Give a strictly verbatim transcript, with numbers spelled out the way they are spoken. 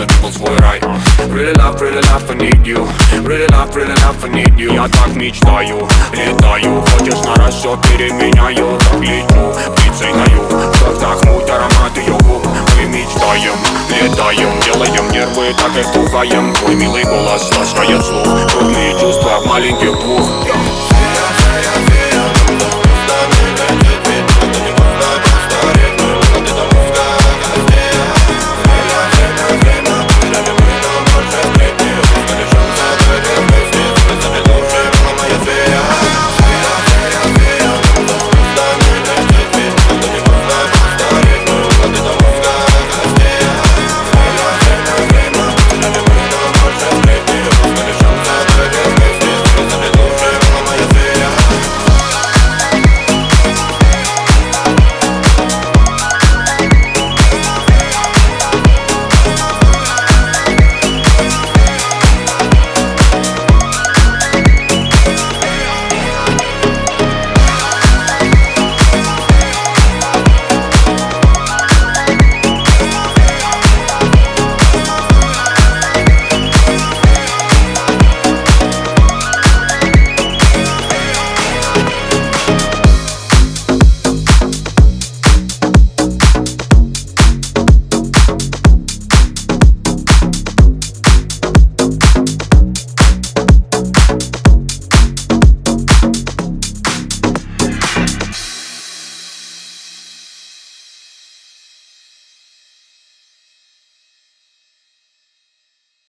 словно ты был свой рай. Really love, really love, I need you. Really love, really love, I need you. Я так мечтаю, летаю. Хочешь на раз все переменяю. Так лечу, птицей на юг. Как вдохнуть аромат ее губ. Мы мечтаем, летаем, делаем нервы, так и вдухаем. Твой милый голос ласкает слух. Крупные чувства в маленьких двух.